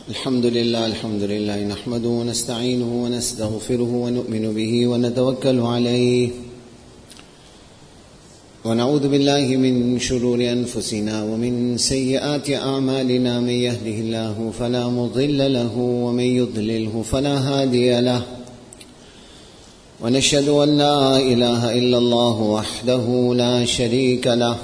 الحمد لله نحمده ونستعينه ونستغفره ونؤمن به ونتوكل عليه ونعوذ بالله من شرور أنفسنا ومن سيئات أعمالنا. من يهده الله فلا مضل له ومن يضلله فلا هادي له، ونشهد أن لا إله إلا الله وحده لا شريك له،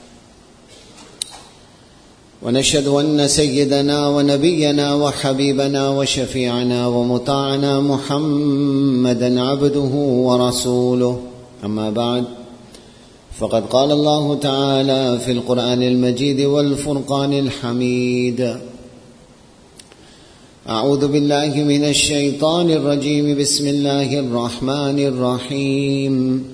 ونشهد أن سيدنا ونبينا وحبيبنا وشفيعنا ومطاعنا محمدا عبده ورسوله. أما بعد، فقد قال الله تعالى في القرآن المجيد والفرقان الحميد: أعوذ بالله من الشيطان الرجيم. بسم الله الرحمن الرحيم.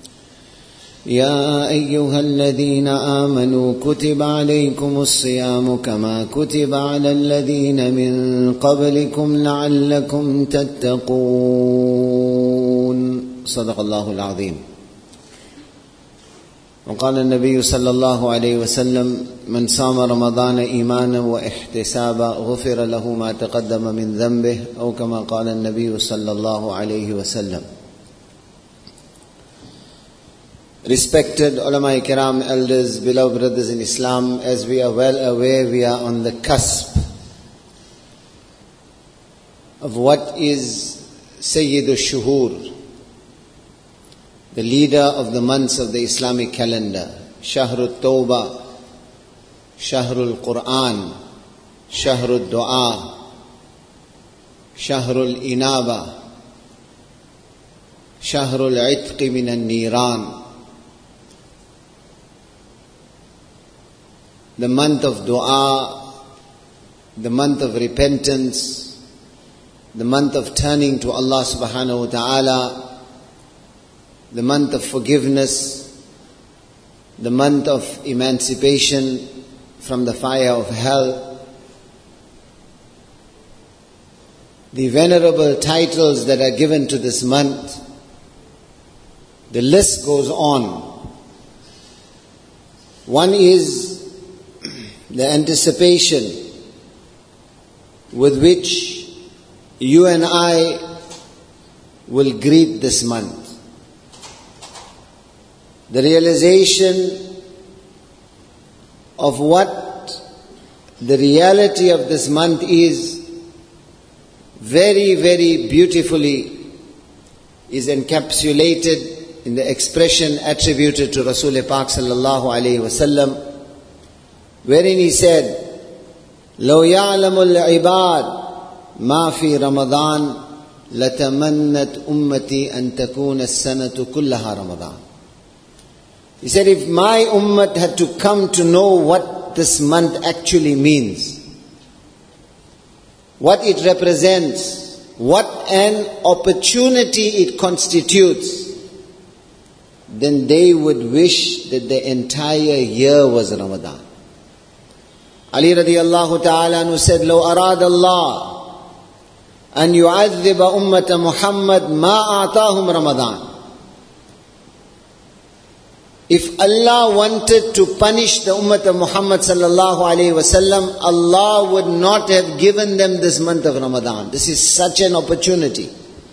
يا أيها الذين آمنوا كتب عليكم الصيام كما كتب على الذين من قبلكم لعلكم تتقون. صدق الله العظيم. وقال النبي صلى الله عليه وسلم: من صام رمضان إيمانا واحتسابا غفر له ما تقدم من ذنبه، أو كما قال النبي صلى الله عليه وسلم. Respected ulama kiram, elders, beloved brothers in Islam, as we are well aware, we are on the cusp of what is Sayyid al-Shuhur, the leader of the months of the Islamic calendar. Shahrul Tawbah, Shahrul Quran, Shahrul Dua, Shahrul Inaba, Shahrul Itqi min al-Niran. The month of dua, the month of repentance, the month of turning to Allah subhanahu wa ta'ala, the month of forgiveness, the month of emancipation from the fire of hell. The venerable titles that are given to this month, the list goes on. One is the anticipation with which you and I will greet this month. The realization of what the reality of this month is very, very beautifully is encapsulated in the expression attributed to Rasul Pak sallallahu alayhi wasallam, wherein he said, لو يعلم العباد ما في رمضان لتمنت أمتي أن تكون السنة كلها رمضان. He said, if my ummah had to come to know what this month actually means, what it represents, what an opportunity it constitutes, then they would wish that the entire year was Ramadan. Ali radiyallahu ta'ala anhu said, لو أراد الله أن يعذب أمة محمد ما أعطاهم رمضان. If Allah wanted to punish the ummah of Muhammad sallallahu alayhi wasallam, Allah would not have given them this month of Ramadan. This is such an opportunity.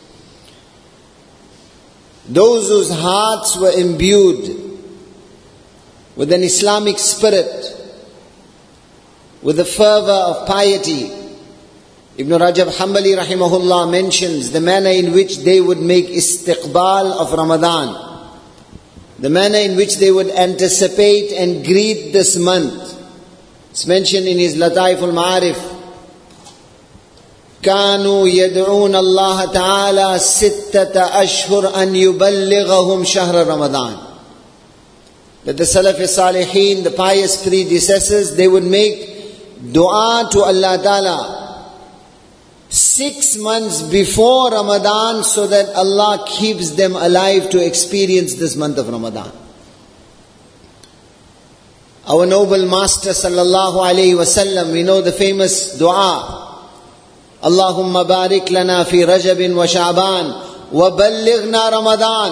Those whose hearts were imbued with an Islamic spirit, with the fervor of piety. Ibn Rajab Hanbali rahimahullah mentions the manner in which they would make istiqbal of Ramadan, the manner in which they would anticipate and greet this month. It's mentioned in his Lataif al-Ma'arif. كانوا يدعون الله تعالى 6 أشهر أن يبلغهم شهر رمضان. That the Salaf Salihin, the pious predecessors, they would make dua to Allah Ta'ala 6 months before Ramadan, so that Allah keeps them alive to experience this month of Ramadan. Our noble Master sallallahu alayhi wasallam, we know the famous dua: Allahumma barik lana fi Rajab wa Sha'ban wa ballighna Ramadan.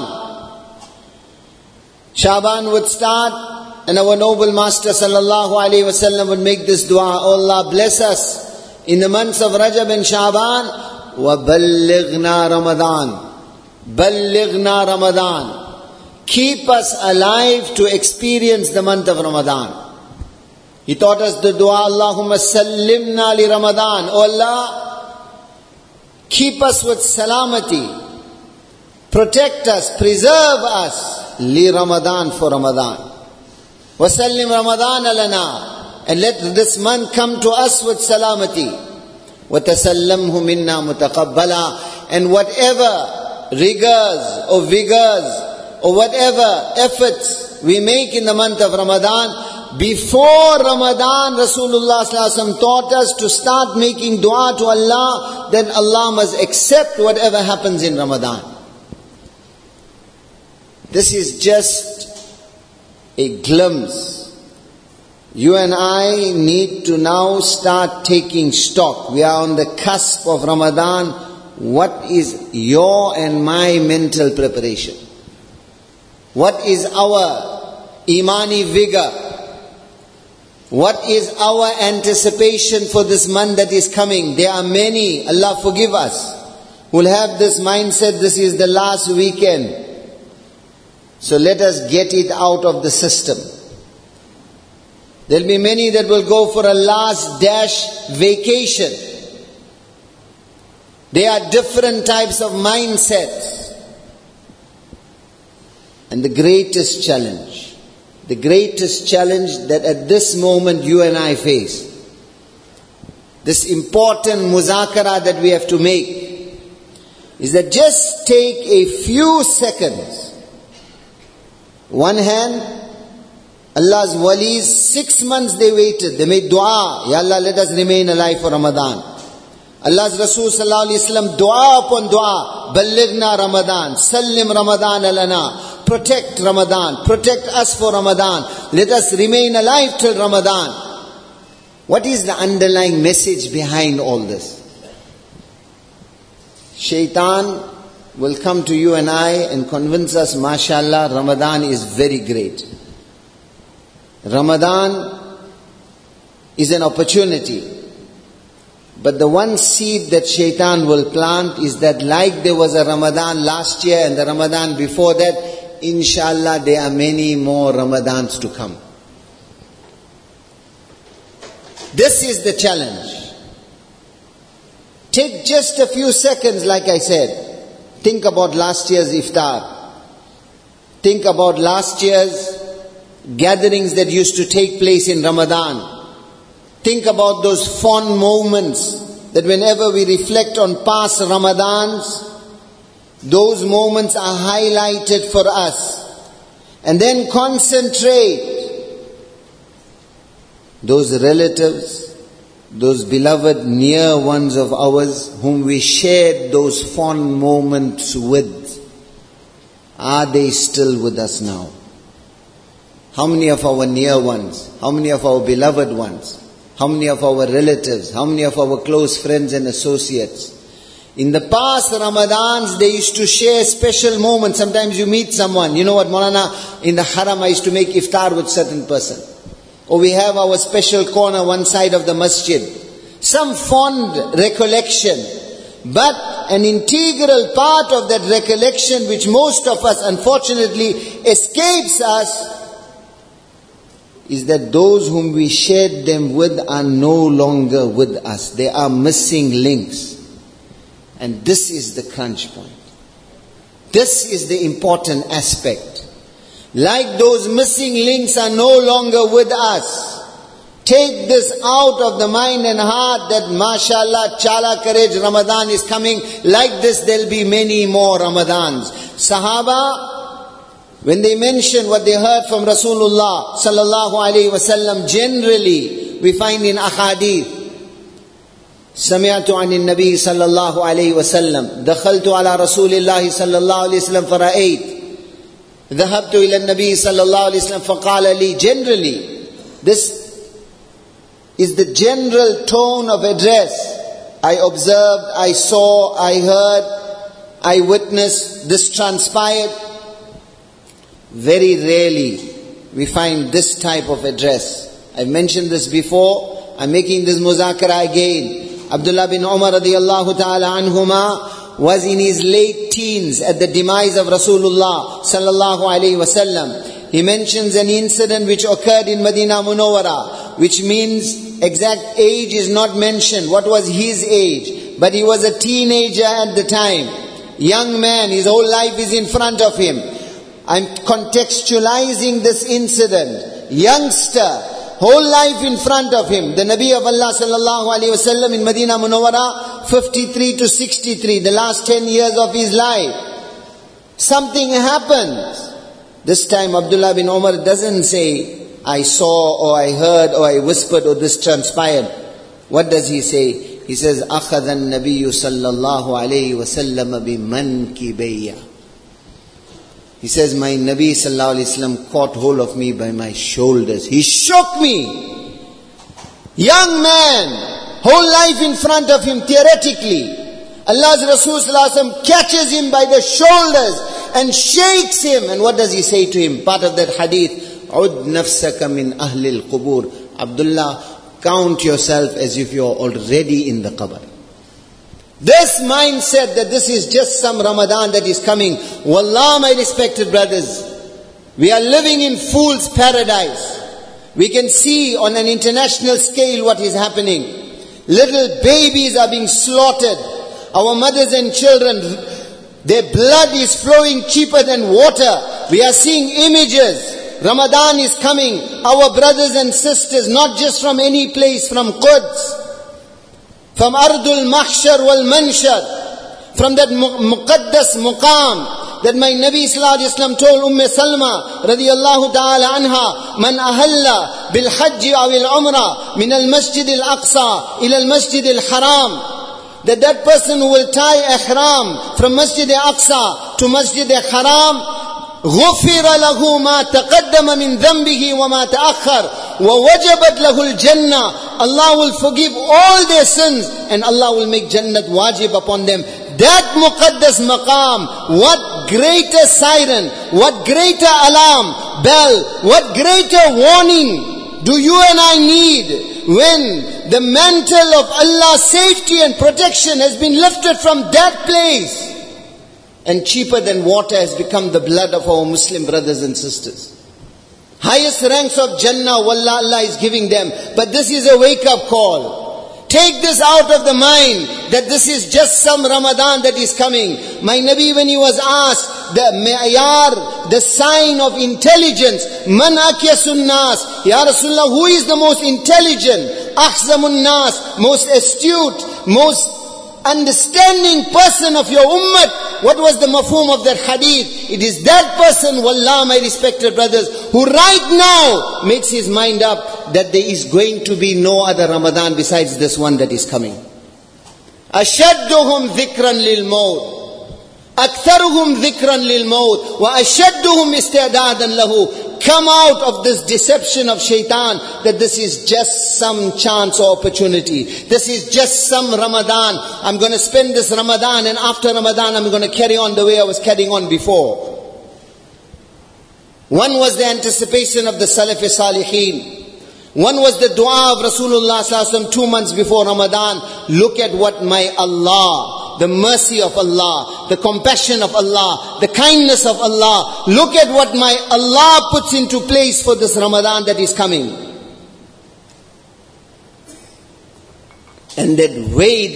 Sha'ban would start, and our noble Master sallallahu alayhi wasallam would make this dua: Oh Allah, bless us in the months of Rajab and Sha'ban, وَبَلِّغْنَا Ramadan. Ballighna Ramadan. Keep us alive to experience the month of Ramadan. He taught us the dua, Allahumma sallimna li Ramadan. Oh Allah, keep us with salamati. Protect us, preserve us, li Ramadan, for Ramadan. Wasallim Ramadan lana, and let this month come to us with salamati. Watasallamhu minna mutaqabbala, and whatever rigors or vigors or whatever efforts we make in the month of Ramadan, before Ramadan, Rasulullah ﷺ taught us to start making dua to Allah, then Allah must accept whatever happens in Ramadan. This is just a glimpse. You and I need to now start taking stock. We are on the cusp of Ramadan. What is your and my mental preparation? What is our imani vigor? What is our anticipation for this month that is coming? There are many, Allah forgive us, who will have this mindset, this is the last weekend. So let us get it out of the system. There will be many that will go for a last dash vacation. There are different types of mindsets. And the greatest challenge that at this moment you and I face, this important muzakara that we have to make, is that just take a few seconds. One hand, Allah's walis, 6 months they waited, they made dua, Ya Allah, let us remain alive for Ramadan. Allah's Rasul sallallahu alaihi wasallam, dua upon dua, Ballighna Ramadan, Sallim Ramadan lana, protect Ramadan, protect us for Ramadan, let us remain alive till Ramadan. What is the underlying message behind all this? Shaitan will come to you and I and convince us, mashallah, Ramadan is very great. Ramadan is an opportunity. But the one seed that Shaitan will plant is that, like there was a Ramadan last year and the Ramadan before that, inshallah there are many more Ramadans to come. This is the challenge. Take just a few seconds, like I said. Think about last year's iftar. Think about last year's gatherings that used to take place in Ramadan. Think about those fond moments that whenever we reflect on past Ramadans, those moments are highlighted for us. And then concentrate those relatives, those beloved near ones of ours whom we shared those fond moments with. Are they still with us now? How many of our near ones? How many of our beloved ones? How many of our relatives? How many of our close friends and associates? In the past Ramadans, they used to share special moments. Sometimes you meet someone. You know what, Maulana, in the haram I used to make iftar with certain person. Or we have our special corner one side of the masjid. Some fond recollection. But an integral part of that recollection, which most of us unfortunately escapes us, is that those whom we shared them with are no longer with us. They are missing links. And this is the crunch point. This is the important aspect. Like those missing links are no longer with us. Take this out of the mind and heart that mashallah, chala courage, Ramadan is coming. Like this there will be many more Ramadans. Sahaba, when they mention what they heard from Rasulullah sallallahu alaihi wasallam, generally we find in ahadith, سمعت عن النبي صلى الله عليه وسلم دخلت على رسول الله صلى الله عليه وسلم فرأيت ذهبت إلى النبي صلى الله عليه وسلم فقال لي. Generally, this is the general tone of address. I observed, I saw, I heard, I witnessed, this transpired. Very rarely we find this type of address. I mentioned this before, I'm making this muzakara again. Abdullah bin Umar radiyallahu ta'ala anhuma was in his late teens at the demise of Rasulullah sallallahu alayhi wasallam. He mentions an incident which occurred in Medina Munawwara, which means exact age is not mentioned. What was his age? But he was a teenager at the time. Young man, his whole life is in front of him. I'm contextualizing this incident. Youngster, whole life in front of him. The Nabi of Allah sallallahu alayhi wasallam in Medina Munawwara, 53 to 63, the last 10 years of his life. Something happens. This time Abdullah bin Umar doesn't say, I saw or I heard or I whispered or this transpired. What does he say? He says, أَخَذَ النَّبِيُّ صَلَّى اللَّهُ عَلَيْهِ وَسَلَّمَ بِمَنْكِبَيَّ. He says, my Nabi sallallahu alayhi wasallam caught hold of me by my shoulders. He shook me. Young man, whole life in front of him theoretically. Allah's Rasul sallallahu alayhi wasallam catches him by the shoulders and shakes him. And what does he say to him? Part of that hadith, عُدْ نَفْسَكَ مِنْ أَهْلِ الْقُبُورِ. Abdullah, count yourself as if you're already in the qabr. This mindset that this is just some Ramadan that is coming. Wallah, my respected brothers, we are living in fool's paradise. We can see on an international scale what is happening. Little babies are being slaughtered. Our mothers and children, their blood is flowing cheaper than water. We are seeing images. Ramadan is coming. Our brothers and sisters, not just from any place, from Quds, from Ardul Mahshar wal Manshar, from that Muqaddas Muqam that my Nabi sallallahu alayhi wasallam told Salma radiyallahu ta'ala anha, man ahalla bil hajj aw al umrah min al masjid al aqsa ila al masjid al haram, that person who will tie ihram from Masjid al Aqsa to Masjid al Haram, غفر له ما تقدم من ذنبه وما تأخر ووجبت له الجنة. Allah will forgive all their sins and Allah will make Jannat wajib upon them. That Muqaddas Maqam, what greater siren, what greater alarm bell, what greater warning do you and I need when the mantle of Allah's safety and protection has been lifted from that place? And cheaper than water has become the blood of our Muslim brothers and sisters. Highest ranks of Jannah, wallah, Allah is giving them. But this is a wake-up call. Take this out of the mind that this is just some Ramadan that is coming. My Nabi, when he was asked the ma'yar, the sign of intelligence, man akyasun nas, Ya Rasulullah, who is the most intelligent? Ahzamun nas, most astute, most understanding person of your ummah. What was the mafhum of that hadith? It is that person, wallah, my respected brothers, who right now makes his mind up that there is going to be no other Ramadan besides this one that is coming. أشدهم ذكرا للموت أكثرهم ذكرا للموت وأشدهم استعدادا له. Come out of this deception of shaitan that this is just some chance or opportunity. This is just some Ramadan. I'm going to spend this Ramadan and after Ramadan I'm going to carry on the way I was carrying on before. One was the anticipation of the Salaf Salihin. One was the dua of Rasulullah sallallahu alaihi wasallam 2 months before Ramadan. Look at what my Allah, the mercy of Allah, the compassion of Allah, the kindness of Allah. Look at what my Allah puts into place for this Ramadan that is coming. And then weigh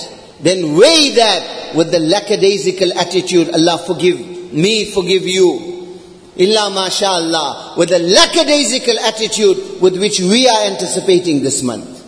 that with the lackadaisical attitude, Allah forgive me, forgive you. Illa masha'Allah, with the lackadaisical attitude with which we are anticipating this month.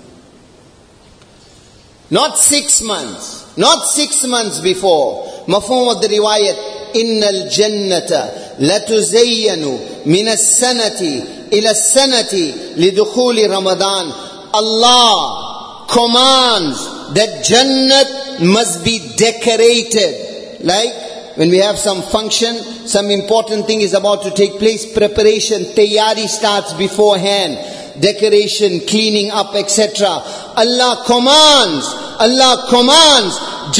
Not 6 months, not 6 months before. Mafhum of the riwayat, innal jannata latuzayyanu min as-sanati ila as-sanati lidukhuli Ramadan. Allah commands that Jannat must be decorated. Like when we have some function, some important thing is about to take place, preparation, tayyari starts beforehand, decoration, cleaning up, etc. Allah commands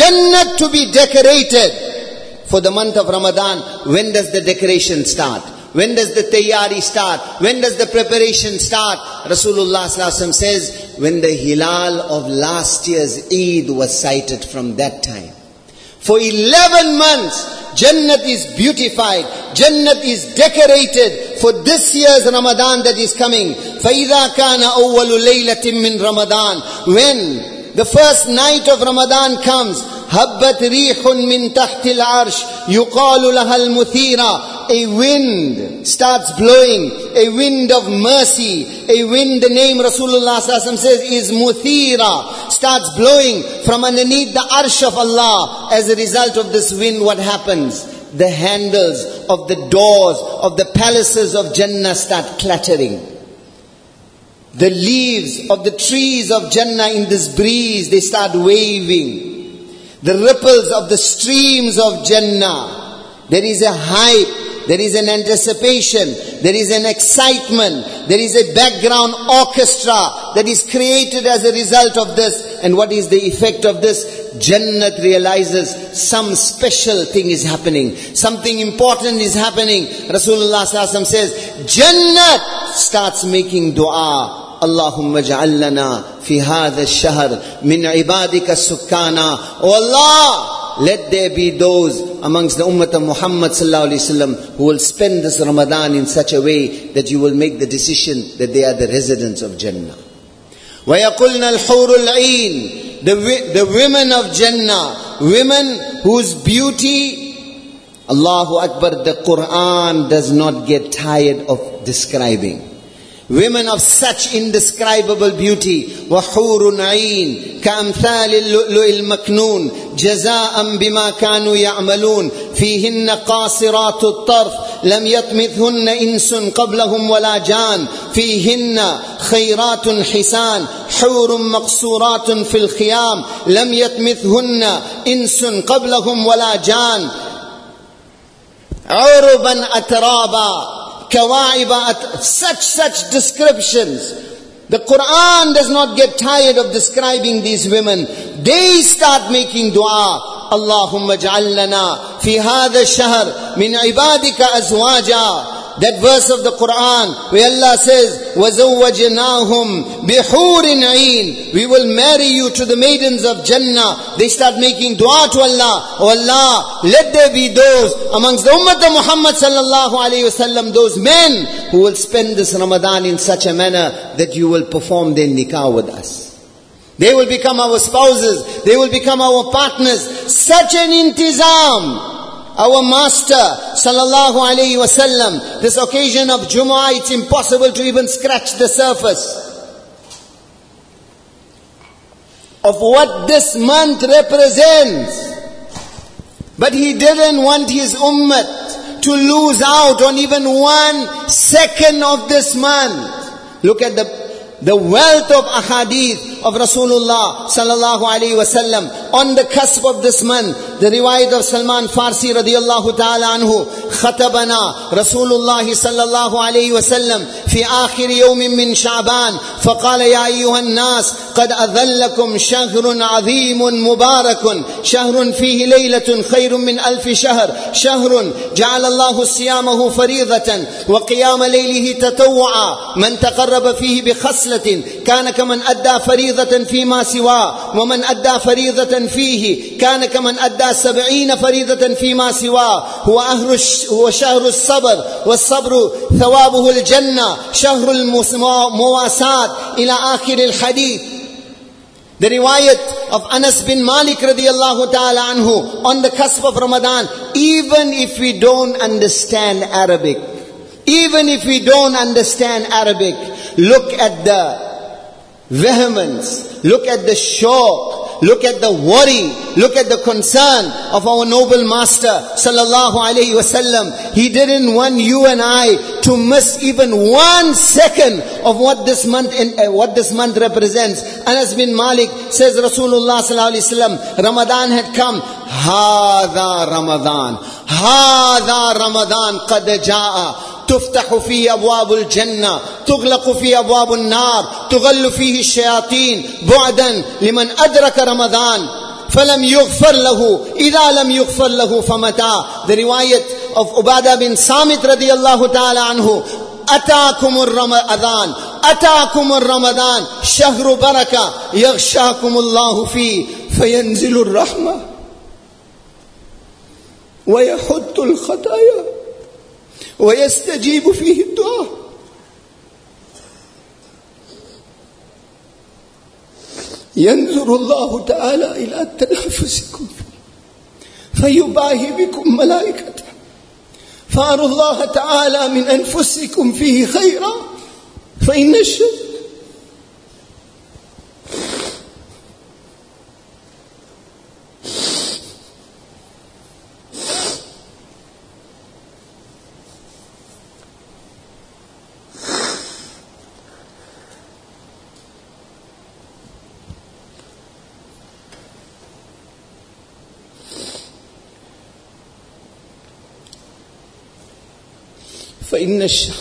Jannat to be decorated for the month of Ramadan. When does the decoration start? When does the tayyari start? When does the preparation start? Rasulullah sallallahu alaihi wasallam says, when the hilal of last year's Eid was sighted, from that time. For 11 months, Jannat is beautified. Jannat is decorated for this year's Ramadan that is coming. فَإِذَا كَانَ أَوَّلُ لَيْلَةٍ مِّن رَمَضَانٍ. When the first night of Ramadan comes, هَبَّتْ رِيحٌ مِّن تَحْتِ الْعَرْشِ يُقَالُ لَهَا الْمُثِيرَةِ. A wind starts blowing, a wind of mercy, a wind, the name Rasulullah sallallahu alaihi wasallam says is Muthira, starts blowing from underneath the arsh of Allah. As a result of this wind, what happens? The handles of the doors of the palaces of Jannah start clattering. The leaves of the trees of Jannah in this breeze, they start waving. The ripples of the streams of Jannah. There is a hype. There is an anticipation, there is an excitement, there is a background orchestra that is created as a result of this. And what is the effect of this? Jannat realizes some special thing is happening, something important is happening. Rasulullah sallallahu alaihi wasallam says, Jannat starts making dua. Allahumma ja'al lana fi hadha ash-shahr min ibadika sukkana. Oh Allah, let there be those amongst the ummah of Muhammad sallallahu alaihi wasallam who will spend this Ramadan in such a way that you will make the decision that they are the residents of Jannah. وَيَقُلْنَا الْحُورُ الْعِينَ. The women of Jannah, women whose beauty, Allahu Akbar, the Quran does not get tired of describing. Women of such indescribable beauty. وَحُورٌ عِينٌ كَأَمْثَالِ اللُّؤْلُؤِ الْمَكْنُونِ جَزَاءً بِمَا كَانُوا يَعْمَلُونَ فِيهِنَّ قَاصِرَاتُ الطَّرْفِ لَمْ يَطْمِثْهُنَّ إِنسٌ قَبْلَهُمْ وَلَا جَانٌ فِيهِنَّ خَيْرَاتٌ حِسَانٌ حُورٌ مَقْصُورَاتٌ فِي الْخِيَامِ لَمْ يَطْمِثْهُنَّ إِنسٌ قَبْلَهُمْ وَلَا جَانٌ عُرُبًا أَتْرَابًا. Such descriptions. The Quran does not get tired of describing these women. They start making dua. Allahumma ja'al lana fi hadha ash-shahr min ibadika azwaja. That verse of the Quran where Allah says, وَزَوَّجْنَاهُمْ بِحُورٍ عِينٍ. We will marry you to the maidens of Jannah. They start making dua to Allah. Oh Allah, let there be those amongst the ummah of Muhammad sallallahu alayhi wasallam, those men who will spend this Ramadan in such a manner that you will perform their nikah with us. They will become our spouses. They will become our partners. Such an intizam. Our Master sallallahu alayhi wasallam, this occasion of Jumu'ah, it's impossible to even scratch the surface of what this month represents. But he didn't want his ummah to lose out on even 1 second of this month. Look at the wealth of ahadith of Rasulullah sallallahu alayhi wasallam on the cusp of this month. The riwayat of Salman Farsi radiyallahu ta'ala anhu, khatabana Rasulullah sallallahu alayhi wasallam fi akhir yawmin min Sha'ban faqala ya ayyuhan nas qad adhallakum shahrun azimun mubarakun shahrun fihi laylatun khayrun min alfi shahr shahrun ja'ala Allahu siyamahu faridatan wa qiyama laylihi tatawwa'a man taqarraba fihi bi khaslatin kana kaman adda faridatan fima siwa wa man adda faridatan fihi kana kaman adda 70 فريضة فيما سواه هو شهر الصبر والصبر ثوابه الجنة شهر المواساة إلى آخر الحديث. The riwayat of Anas bin Malik radiyallahu ta'ala anhu on the cusp of Ramadan, even if we don't understand Arabic, look at the vehemence, look at the shauq, look at the worry, look at the concern of our noble Master sallallahu alayhi wasallam. He didn't want you and I to miss even 1 second of what this month represents. Anas bin Malik says Rasulullah sallallahu alayhi wasallam, Ramadan had come. Hada Ramadan qad jaa. تفتح فيه أبواب الجنة تغلق فيه أبواب النار تغل فيه الشياطين بعدا لمن أدرك رمضان فلم يغفر له إذا لم يغفر له فمتى. The riwayat of Ubadah bin Samit radiyallahu ta'ala anhu, Ataakumur Ramadan, Ataakumur Ramadan, Shahru Baraka, Yaghshakumullahu fi, Fayanzilur Rahmah, Wa Yahuttul Khataya, Wa Yastajibu fihi Dua. ينظر الله تعالى إلى تنافسكم فيباهي بكم ملائكته فأروا الله تعالى من أنفسكم فيه خيرا فإن الشر فإن الشر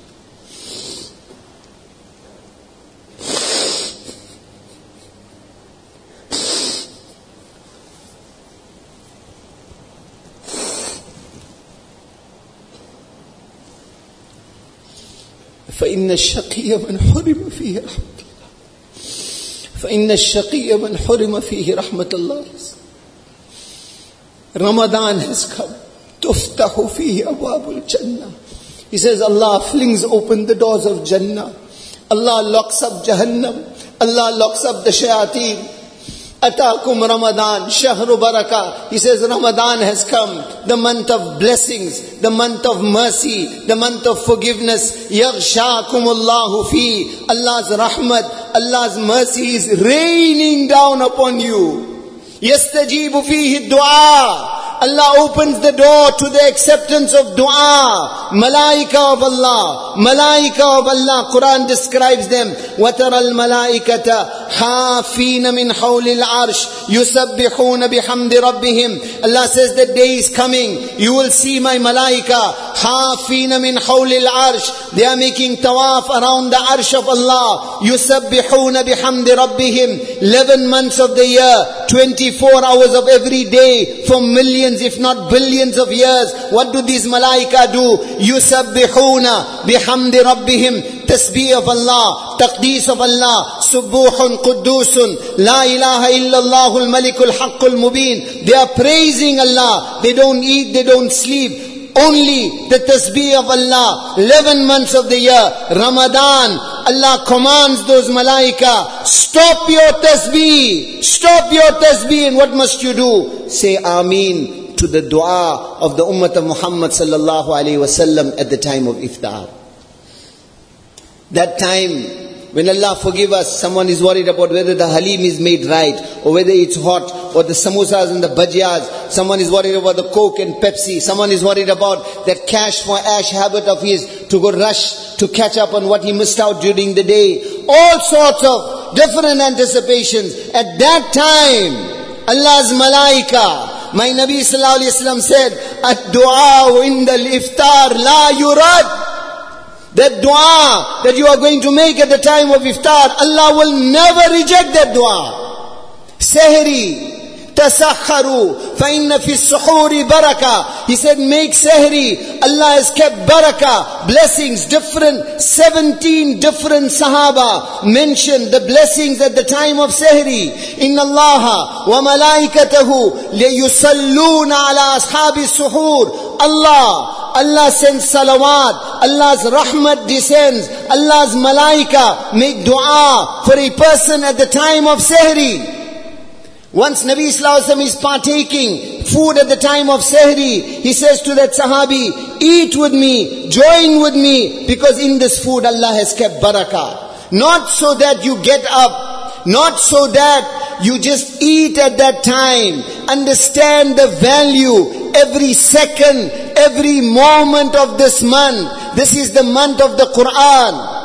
فإن الشقي من حرم فيه رحمة الله فإن الشقي من حرم فيه رحمة الله. Ramadan has come. تفتح فيه أبواب الجنة. He says Allah flings open the doors of Jannah. Allah locks up Jahannam. Allah locks up the shayateen. Ataakum Ramadan, Shahru Baraka. He says Ramadan has come, the month of blessings, the month of mercy, the month of forgiveness. Yaghshakumullahu fi. Allah's rahmat, Allah's mercy is raining down upon you. Yastajibu fihi dua. Allah opens the door to the acceptance of dua. Malaika of Allah. Malaika of Allah. Quran describes them. وَتَرَى الْمَلَائِكَةَ حَافِينَ مِنْ حَوْلِ الْعَرْشِ يُسَبِّحُونَ بِحَمْدِ رَبِّهِمْ. Allah says the day is coming. You will see my malaika. حَافِينَ مِنْ حَوْلِ الْعَرْشِ. They are making tawaf around the arsh of Allah. يُسَبِّحُونَ بِحَمْدِ رَبِّهِمْ. 11 months of the year. 24 hours of every day. For millions if not billions of years. What do these malaika do? Yusabbihuna bihamdi rabbihim. Tasbih of Allah, taqdees of Allah, subuhun quddusun, la ilaha illallahul malikul haqqul mubin. They are praising Allah. They don't eat, they don't sleep. Only the tasbih of Allah. 11 months of the year. Ramadan, Allah commands those malaika, stop your tasbih. Stop your tasbih. And what must you do? Say Ameen to the dua of the ummah of Muhammad sallallahu alayhi wasallam at the time of iftar. That time when Allah forgive us, someone is worried about whether the halim is made right, or whether it's hot, or the samosas and the bhajiyas. Someone is worried about the Coke and Pepsi. Someone is worried about that cash for ash habit of his, to go rush to catch up on what he missed out during the day. All sorts of different anticipations. At that time, Allah's malaika, my Nabi sallallahu alayhi wa sallam said, ad-du'a inda al-iftar la yurad. That dua that you are going to make at the time of iftar, Allah will never reject that dua. Sehri, tasakharu, fa inna fi suhuri baraka. He said, make sehri. Allah has kept baraka, blessings, different, 17 different sahaba mentioned the blessings at the time of sehri. Inna Allaha wa malaikatahu liyusalluna ala ashabi suhur. Allah sends salawat, Allah's rahmat descends, Allah's malaika make dua for a person at the time of sehri. Once Nabi Sallallahu Alaihi Wasallam is partaking food at the time of sehri, he says to that sahabi, eat with me, join with me, because in this food Allah has kept barakah. Not so that you get up, not so that you just eat at that time. Understand the value. Every second, every moment of this month. This is the month of the Quran.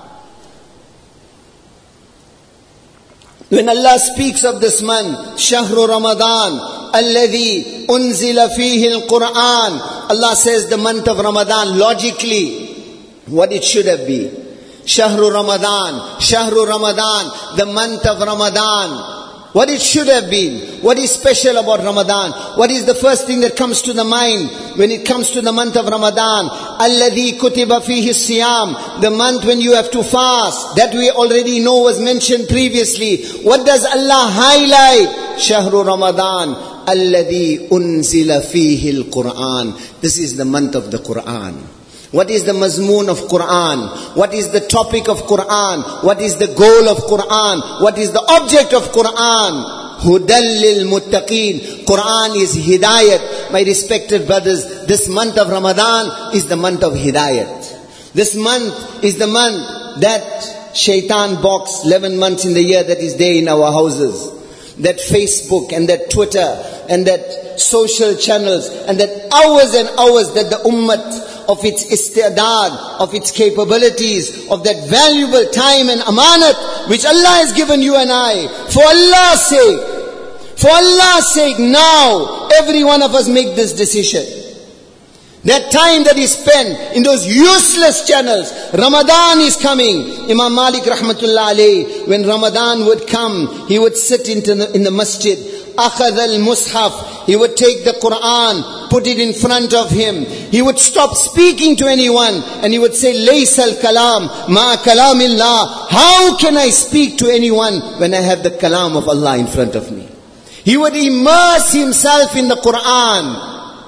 When Allah speaks of this month, Shahru Ramadan, alladhi unzila fihi al-Quran. Allah says the month of Ramadan, logically, what it should have been. Shahru Ramadan, the month of Ramadan. what it should have been, what is special about Ramadan, what is the first thing that comes to the mind when it comes to the month of Ramadan? Alladhi kutiba fihi siyam, the month when you have to fast. That we already know was mentioned previously. What does Allah highlight? Shahru Ramadan, alladhi unzila fihi al-Quran. This is the month of the Quran. What is the mazmoon of Quran? What is the topic of Quran? What is the goal of Quran? What is the object of Quran? Hudal lil muttaqeen. Quran is hidayat. My respected brothers, this month of Ramadan is the month of hidayat. This month is the month that shaitan box 11 months in the year that is there in our houses. That Facebook and that Twitter and that social channels and that hours and hours that the ummah of its istidad, of its capabilities, of that valuable time and amanat which Allah has given you and I. For Allah's sake, now every one of us make this decision. That time that is spent in those useless channels. Ramadan is coming. Imam Malik rahmatullah alayhi, when Ramadan would come, he would sit in the masjid. Akhadh al-mushaf. He would take the Quran, put it in front of him. He would stop speaking to anyone and he would say, Laysa al-kalam ma kalamillah. How can I speak to anyone when I have the kalam of Allah in front of me? He would immerse himself in the Quran.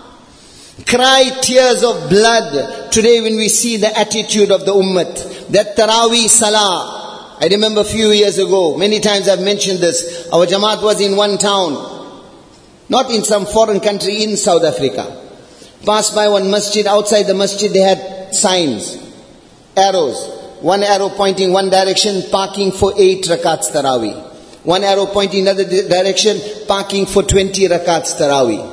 Cry tears of blood today when we see the attitude of the ummah. That Taraweeh Salah. I remember a few years ago, many times I've mentioned this. Our Jamaat was in one town, not in some foreign country, in South Africa. Passed by one masjid. Outside the masjid they had signs, arrows. One arrow pointing one direction, parking for 8 rakats Taraweeh. One arrow pointing another direction, parking for 20 rakats Taraweeh.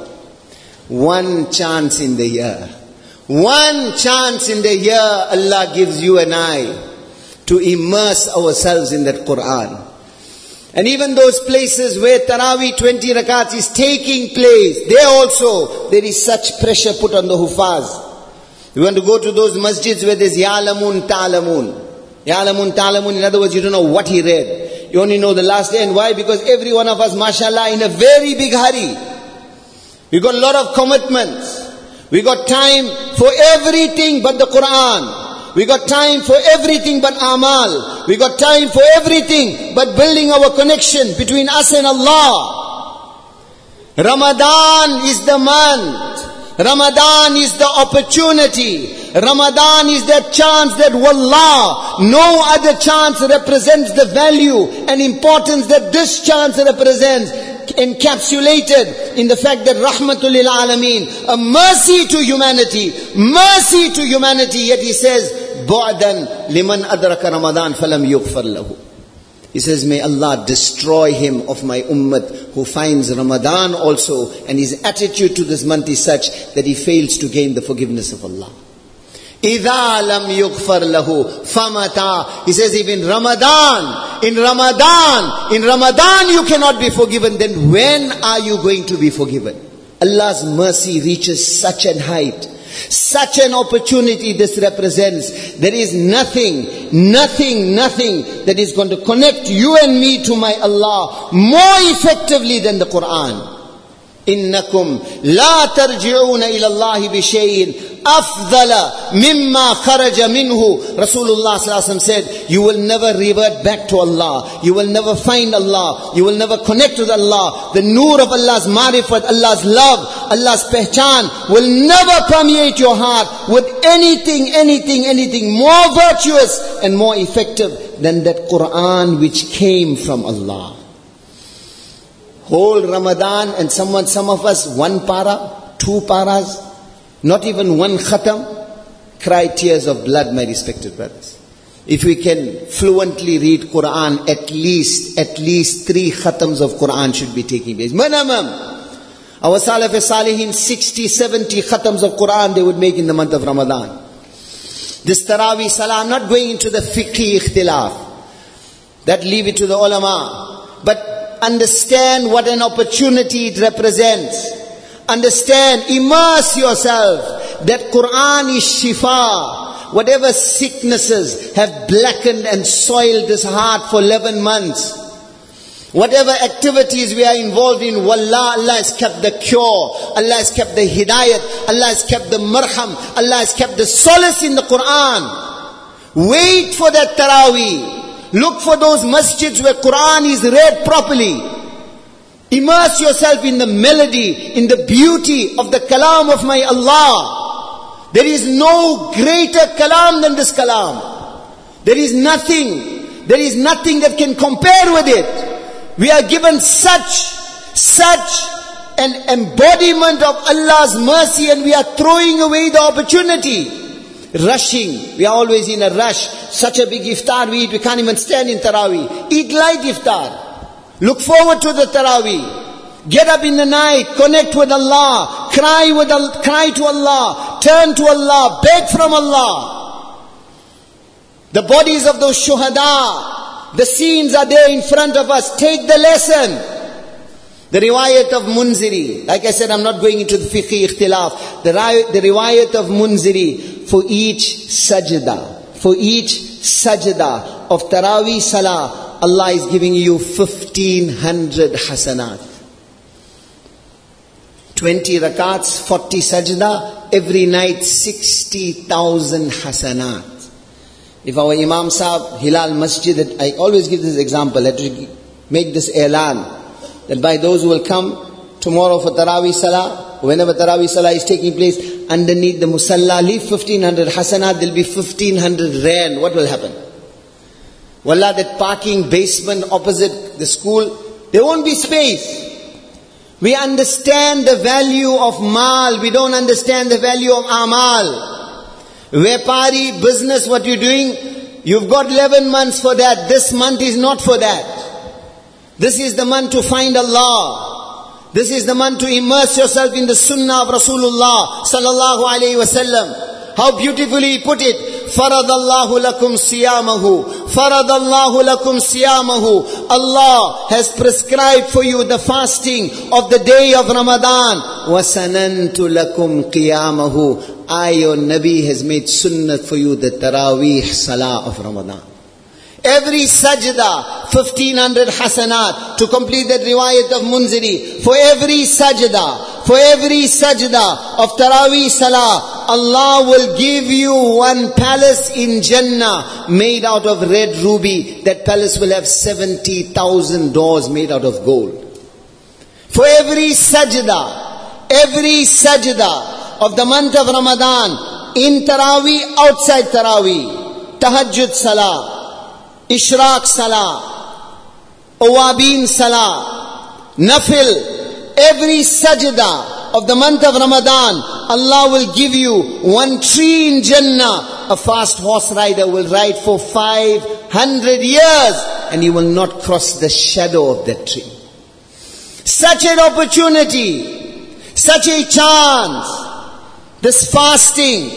One chance in the year. One chance in the year Allah gives you and I to immerse ourselves in that Quran. And even those places where Taraweeh 20 rakats is taking place, there also there is such pressure put on the Hufaz. We want to go to those masjids where there's Ya'lamun Ta'lamun. Ya'lamun Ta'lamun, in other words, you don't know what he read. You only know the last day. And why? Because every one of us, mashallah, in a very big hurry. We got a lot of commitments. We got time for everything but the Quran. We got time for everything but amal. We got time for everything but building our connection between us and Allah. Ramadan is the month. Ramadan is the opportunity. Ramadan is that chance that wallah, no other chance represents the value and importance that this chance represents. Encapsulated in the fact that rahmatul lil alameen, a mercy to humanity, yet he says, bu'dan liman adraka Ramadan falam yughfar lahu. He says, may Allah destroy him of my ummah who finds Ramadan also, and his attitude to this month is such that he fails to gain the forgiveness of Allah. إِذَا لَمْ يُغْفَرْ لَهُ فَمَتَى. He says, if in Ramadan you cannot be forgiven, then when are you going to be forgiven? Allah's mercy reaches such an height, such an opportunity this represents. There is nothing that is going to connect you and me to my Allah more effectively than the Quran. إنكم لا ترجعون إلى الله بشيء أفضل مما خرج منه. Rasulullah sallallahu alaihi wasallam said, you will never revert back to Allah. You will never find Allah. You will never connect with Allah. The nur of Allah's marifat, Allah's love, Allah's pehchan will never permeate your heart with anything more virtuous and more effective than that Quran which came from Allah. Whole Ramadan, and some of us 1 para, 2 paras, not even 1 khatam, cry tears of blood, my respected brothers. If we can fluently read Quran, at least 3 khatams of Quran should be taking place. Minimum. Our Salaf Salihin, 60, 70 khatams of Quran they would make in the month of Ramadan. This Taraweeh Salah, I'm not going into the fiqhi ikhtilaf. That leave it to the ulama. But understand what an opportunity it represents. Understand, immerse yourself that Quran is shifa. Whatever sicknesses have blackened and soiled this heart for 11 months, Whatever activities we are involved in, wallah, Allah has kept the cure, Allah has kept the hidayat, Allah has kept the marham, Allah has kept the solace in the Quran. Wait for that Taraweeh. Look for those masjids where Quran is read properly. Immerse yourself in the melody, in the beauty of the kalam of my Allah. There is no greater kalam than this kalam. There is nothing that can compare with it. We are given such an embodiment of Allah's mercy, and we are throwing away the opportunity. Rushing. We are always in a rush. Such a big iftar we eat, we can't even stand in Taraweeh. Eat light iftar. Look forward to the Taraweeh. Get up in the night, connect with Allah, cry to Allah, turn to Allah, beg from Allah. The bodies of those shuhada, the scenes are there in front of us. Take the lesson. The riwayat of Munziri. Like I said, I'm not going into the fiqh ikhtilaf. The riwayat of Munziri, for each sajda of Taraweeh Salah, Allah is giving you 1,500 hasanat. 20 rakats, 40 sajda, every night 60,000 hasanat. If our Imam Sahib, Hilal Masjid, I always give this example, let me make this elan, that by those who will come tomorrow for Taraweeh Salah, whenever Taraweeh Salah is taking place, underneath the Musalla, leave 1,500 hasanat, there will be 1,500 rand. What will happen? Wallah, that parking basement opposite the school, there won't be space. We understand the value of mal, we don't understand the value of amal. Vepari, business, what you're doing, you've got 11 months for that. This month is not for that. This is the month to find Allah. This is the month to immerse yourself in the sunnah of Rasulullah sallallahu alayhi wasallam. How beautifully he put it. Faradallahu lakum siyamahu. Faradallahu lakum siyamahu. Allah has prescribed for you the fasting of the day of Ramadan. Wasanantu lakum qiyamahu. I, your Nabi, has made sunnah for you the Taraweeh Salah of Ramadan. Every sajda, 1,500 hasanat, to complete that riwayat of Munziri. For every sajda of Taraweeh Salah, Allah will give you one palace in Jannah made out of red ruby. That palace will have 70,000 doors made out of gold. For every sajda of the month of Ramadan, in Taraweeh, outside Taraweeh, Tahajjud Salah, Ishraq Salah, Awabin Salah, Nafil, every sajda of the month of Ramadan, Allah will give you one tree in Jannah. A fast horse rider will ride for 500 years and he will not cross the shadow of that tree. Such an opportunity, such a chance. This fasting,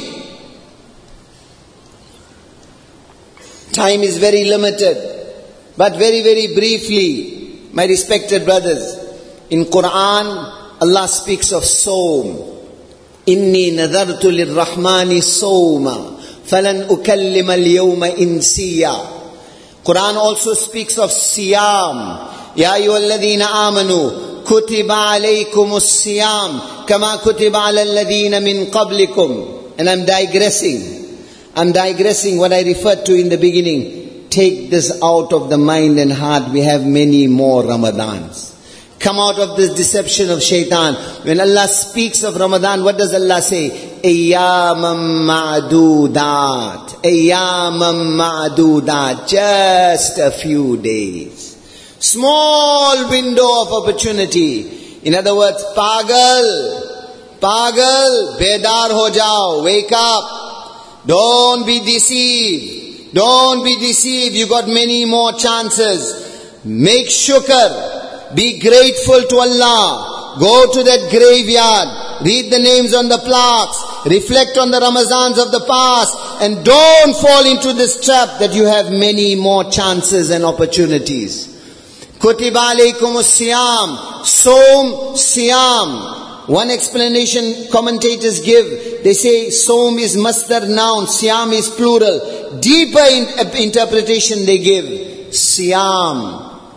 time is very limited, but very, very briefly, my respected brothers, in Quran, Allah speaks of Sawm. Inni nadartu lirrahmani sawma, falan ukallima al-yawma insiya. Quran also speaks of Siyam. Ya ayyuhalladhina amanu, kutiba alaykumus siyam, kama kutiba ala alladhina min qablikum. And I'm digressing what I referred to in the beginning. Take this out of the mind and heart. We have many more Ramadans. Come out of this deception of shaitan. When Allah speaks of Ramadan, what does Allah say? Ayyamam ma'dudat. Ayyamam ma'dudat. Just a few days. Small window of opportunity. In other words, pagal, bedar ho jao, wake up. Don't be deceived. You got many more chances. Make shukr. Be grateful to Allah. Go to that graveyard. Read the names on the plaques. Reflect on the Ramazans of the past. And don't fall into this trap that you have many more chances and opportunities. Kutiba alaykumus siyam. Som siyam. One explanation commentators give. They say som is masdar noun. Siyam is plural. Deeper interpretation they give. Siyam.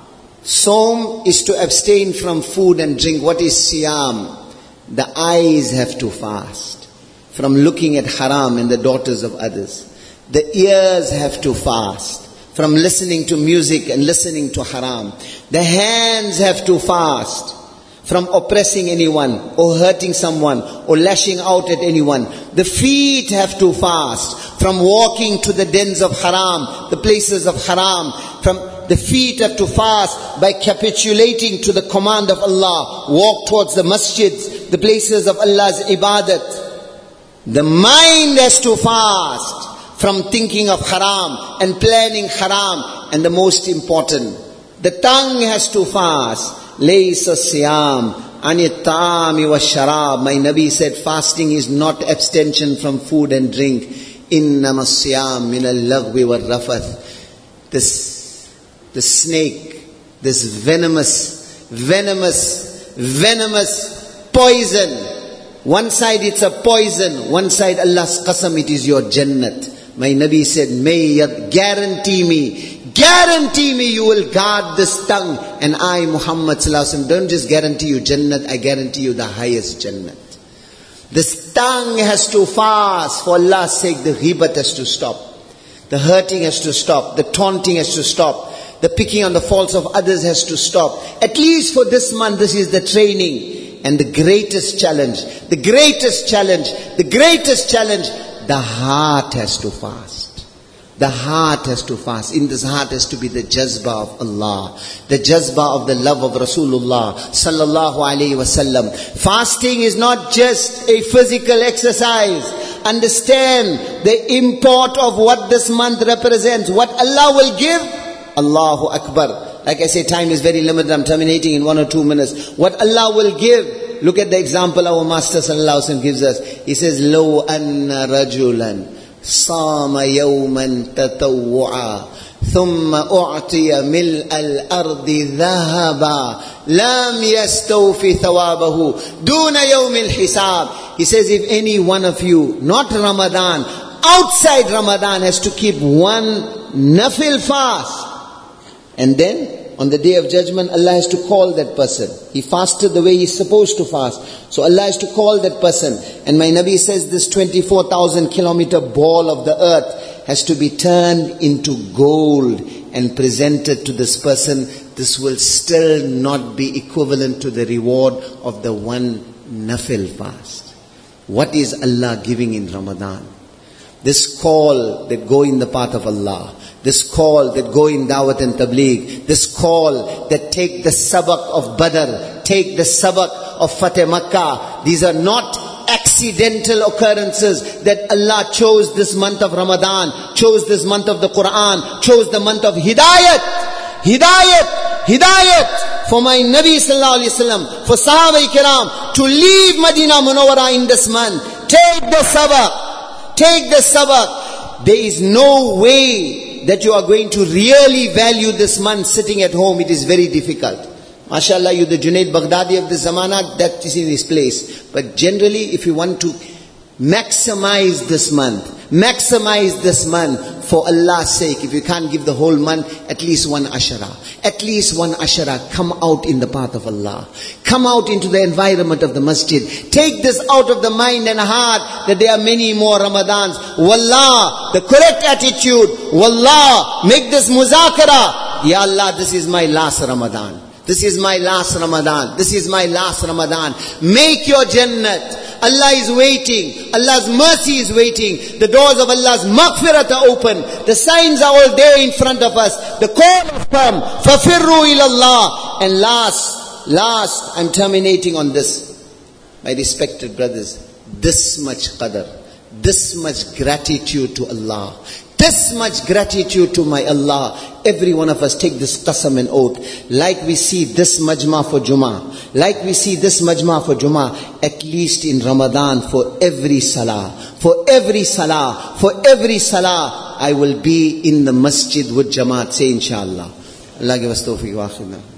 Saum is to abstain from food and drink. What is siyam? The eyes have to fast from looking at haram and the daughters of others. The ears have to fast from listening to music and listening to haram. The hands have to fast from oppressing anyone or hurting someone or lashing out at anyone. The feet have to fast from walking to the dens of haram, the places of haram. The feet have to fast by capitulating to the command of Allah. Walk towards the masjids, the places of Allah's ibadat. The mind has to fast from thinking of haram and planning haram. And the most important, the tongue has to fast. Laysa siyam anit ta'ami wa sharab. My Nabi said fasting is not abstention from food and drink. Innama siyam min al-laghwi wa rafath. The snake, this venomous poison. One side it's a poison, one side Allah's qasam, it is your jannat. My Nabi said, guarantee me you will guard this tongue. And I, Muhammad sallallahu alaihi wasallam, don't just guarantee you jannat, I guarantee you the highest jannat. This tongue has to fast. For Allah's sake, the ghibat has to stop. The hurting has to stop. The taunting has to stop. The picking on the faults of others has to stop. At least for this month, this is the training. And the greatest challenge, the heart has to fast. The heart has to fast. In this heart has to be the jazba of Allah, the jazba of the love of Rasulullah sallallahu alaihi wasallam. Fasting is not just a physical exercise. Understand the import of what this month represents. What Allah will give. Allahu Akbar. Like I say, time is very limited. I'm terminating in 1 or 2 minutes. What Allah will give. Look at the example our Master sallallahu alaihi wasallam gives us. He says, "Lo anna rajulan sama yawman tatawwu'a thumma u'tiya mil al-ardi dhahaba lam yastawfi thawabahu duna yawmil hisab." He says, if any one of you, not Ramadan, outside Ramadan, has to keep one nafil fast, and then on the day of judgment, Allah has to call that person. He fasted the way he's supposed to fast. So Allah has to call that person. And my Nabi says this 24,000 kilometer ball of the earth has to be turned into gold and presented to this person. This will still not be equivalent to the reward of the one nafil fast. What is Allah giving in Ramadan? This call that go in the path of Allah. This call that go in Dawat and Tabligh. This call that take the sabak of Badr. Take the sabak of Fateh Makkah. These are not accidental occurrences that Allah chose this month of Ramadan. Chose this month of the Quran. Chose the month of Hidayat. Hidayat. For my Nabi sallallahu alaihi wasallam. For Sahaba Kiram. To leave Medina Munawwara in this month. Take the sabak. There is no way that you are going to really value this month sitting at home. It is very difficult. MashaAllah, you the Junaid Baghdadi of the Zamana, that is in his place. But generally, if you want to maximize this month for Allah's sake, if you can't give the whole month, at least one ashara. Come out in the path of Allah. Come out into the environment of the masjid. Take this out of the mind and heart that there are many more Ramadans. Wallah, the correct attitude. Wallah, make this muzakara. Ya Allah, this is my last Ramadan. This is my last Ramadan. Make your Jannat. Allah is waiting. Allah's mercy is waiting. The doors of Allah's maghfirat are open. The signs are all there in front of us. The call has come. Fafirru ilallah. And last, I'm terminating on this. My respected brothers, this much qadr, this much gratitude to Allah, this much gratitude to my Allah. Every one of us take this qasam and oath. Like we see this majma for Jummah, at least in Ramadan, for every salah, I will be in the masjid with Jamaat. Say inshallah. Allah give us tawfiq wa akhirna.